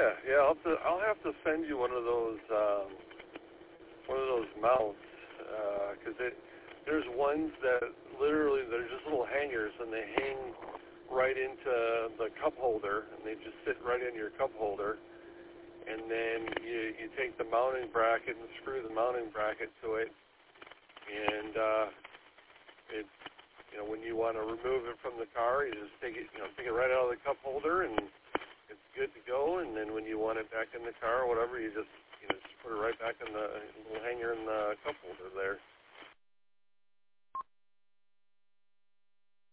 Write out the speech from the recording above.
Yeah. I'll have to send you one of those mounts because there's ones that literally they're just little hangers and they hang right into the cup holder and they just sit right in your cup holder. And then you take the mounting bracket and screw the mounting bracket to it, and when you want to remove it from the car, you just take it right out of the cup holder, and it's good to go. And then when you want it back in the car or whatever, you just put it right back in the little hanger in the cup holder there.